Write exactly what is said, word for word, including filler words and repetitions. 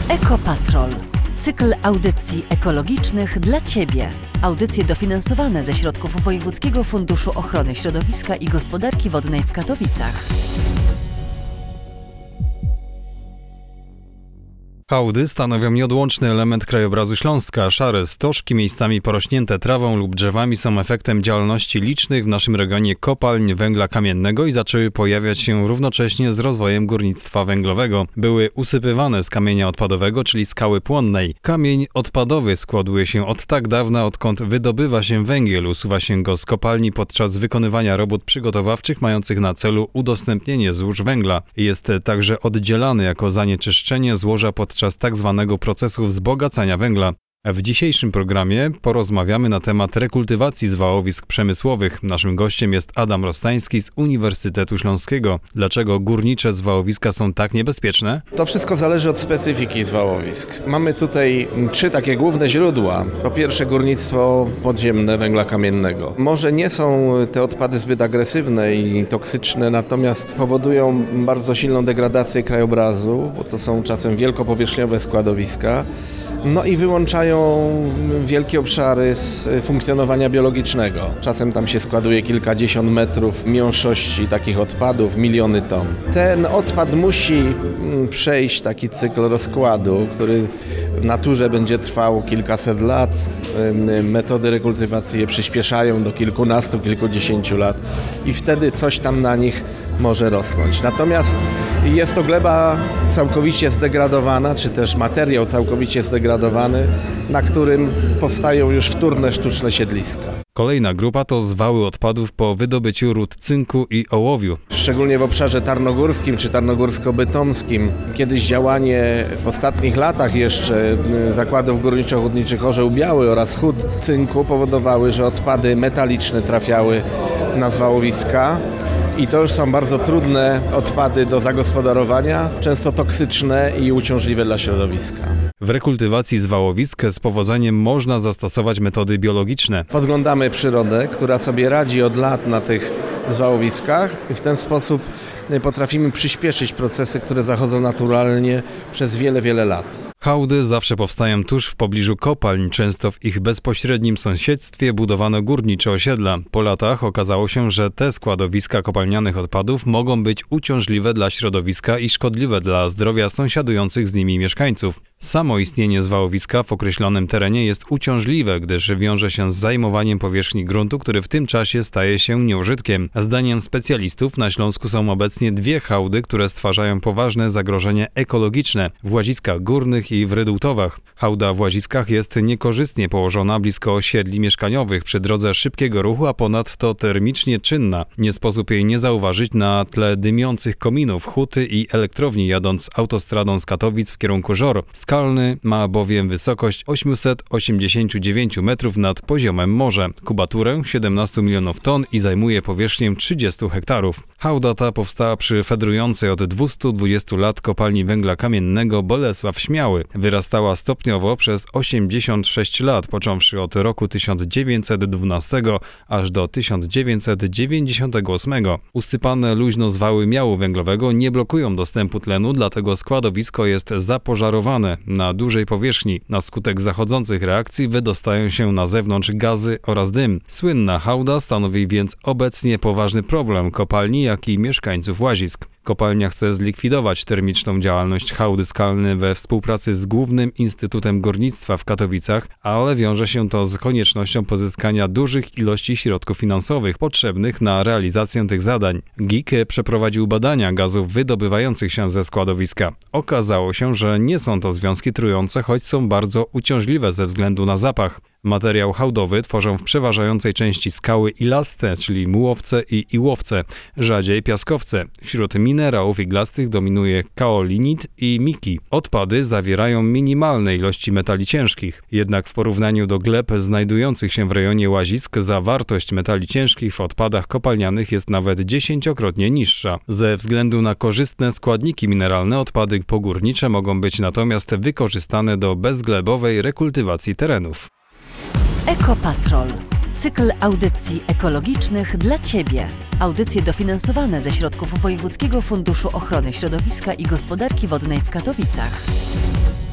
Ekopatrol. Cykl audycji ekologicznych dla Ciebie. Audycje dofinansowane ze środków Wojewódzkiego Funduszu Ochrony Środowiska i Gospodarki Wodnej w Katowicach. Hałdy stanowią nieodłączny element krajobrazu Śląska. Szare stożki, miejscami porośnięte trawą lub drzewami, są efektem działalności licznych w naszym regionie kopalń węgla kamiennego i zaczęły pojawiać się równocześnie z rozwojem górnictwa węglowego. Były usypywane z kamienia odpadowego, czyli skały płonnej. Kamień odpadowy składuje się od tak dawna, odkąd wydobywa się węgiel. Usuwa się go z kopalni podczas wykonywania robót przygotowawczych mających na celu udostępnienie złóż węgla. Jest także oddzielany jako zanieczyszczenie złoża podczas podczas tak zwanego procesu wzbogacania węgla. W dzisiejszym programie porozmawiamy na temat rekultywacji zwałowisk przemysłowych. Naszym gościem jest Adam Rostański z Uniwersytetu Śląskiego. Dlaczego górnicze zwałowiska są tak niebezpieczne? To wszystko zależy od specyfiki zwałowisk. Mamy tutaj trzy takie główne źródła. Po pierwsze górnictwo podziemne węgla kamiennego. Może nie są te odpady zbyt agresywne i toksyczne, natomiast powodują bardzo silną degradację krajobrazu, bo to są czasem wielkopowierzchniowe składowiska. No i wyłączają wielkie obszary z funkcjonowania biologicznego. Czasem tam się składuje kilkadziesiąt metrów miąższości takich odpadów, miliony ton. Ten odpad musi przejść taki cykl rozkładu, który w naturze będzie trwał kilkaset lat. Metody rekultywacji je przyspieszają do kilkunastu, kilkudziesięciu lat i wtedy coś tam na nich może rosnąć. Natomiast jest to gleba całkowicie zdegradowana, czy też materiał całkowicie zdegradowany, na którym powstają już wtórne sztuczne siedliska. Kolejna grupa to zwały odpadów po wydobyciu ród cynku i ołowiu. Szczególnie w obszarze tarnogórskim czy tarnogórsko-bytomskim. Kiedyś działanie w ostatnich latach jeszcze zakładów górniczo-hutniczych Orzeł Biały oraz hut cynku powodowały, że odpady metaliczne trafiały na zwałowiska. I to już są bardzo trudne odpady do zagospodarowania, często toksyczne i uciążliwe dla środowiska. W rekultywacji zwałowisk z powodzeniem można zastosować metody biologiczne. Podglądamy przyrodę, która sobie radzi od lat na tych zwałowiskach i w ten sposób potrafimy przyspieszyć procesy, które zachodzą naturalnie przez wiele, wiele lat. Hałdy zawsze powstają tuż w pobliżu kopalń, często w ich bezpośrednim sąsiedztwie budowano górnicze osiedla. Po latach okazało się, że te składowiska kopalnianych odpadów mogą być uciążliwe dla środowiska i szkodliwe dla zdrowia sąsiadujących z nimi mieszkańców. Samo istnienie zwałowiska w określonym terenie jest uciążliwe, gdyż wiąże się z zajmowaniem powierzchni gruntu, który w tym czasie staje się nieużytkiem. Zdaniem specjalistów na Śląsku są obecnie dwie hałdy, które stwarzają poważne zagrożenie ekologiczne w Łaziskach Górnych i w Rydultowach. Hałda w Łaziskach jest niekorzystnie położona blisko osiedli mieszkaniowych przy drodze szybkiego ruchu, a ponadto termicznie czynna. Nie sposób jej nie zauważyć na tle dymiących kominów, huty i elektrowni jadąc autostradą z Katowic w kierunku Żor. Skalny ma bowiem wysokość osiemset osiemdziesiąt dziewięć metrów nad poziomem morza, kubaturę siedemnaście milionów ton i zajmuje powierzchnię trzydzieści hektarów. Hałda ta powstała przy fedrującej od dwustu dwudziestu lat kopalni węgla kamiennego Bolesław Śmiały. Wyrastała stopniowo przez osiemdziesiąt sześć lat, począwszy od roku tysiąc dziewięćset dwunastego aż do tysiąc dziewięćset dziewięćdziesiątego ósmego. Usypane luźno zwały miału węglowego nie blokują dostępu tlenu, dlatego składowisko jest zapożarowane na dużej powierzchni. Na skutek zachodzących reakcji wydostają się na zewnątrz gazy oraz dym. Słynna hałda stanowi więc obecnie poważny problem kopalni, jak i mieszkańców Łazisk. Kopalnia chce zlikwidować termiczną działalność hałdy skalnej we współpracy z Głównym Instytutem Górnictwa w Katowicach, ale wiąże się to z koniecznością pozyskania dużych ilości środków finansowych potrzebnych na realizację tych zadań. G I K przeprowadził badania gazów wydobywających się ze składowiska. Okazało się, że nie są to związki trujące, choć są bardzo uciążliwe ze względu na zapach. Materiał hałdowy tworzą w przeważającej części skały ilaste, czyli mułowce i iłowce, rzadziej piaskowce. Wśród minerałów iglastych dominuje kaolinit i miki. Odpady zawierają minimalne ilości metali ciężkich. Jednak w porównaniu do gleb znajdujących się w rejonie Łazisk zawartość metali ciężkich w odpadach kopalnianych jest nawet dziesięciokrotnie niższa. Ze względu na korzystne składniki mineralne odpady pogórnicze mogą być natomiast wykorzystane do bezglebowej rekultywacji terenów. Ekopatrol. Cykl audycji ekologicznych dla Ciebie. Audycje dofinansowane ze środków Wojewódzkiego Funduszu Ochrony Środowiska i Gospodarki Wodnej w Katowicach.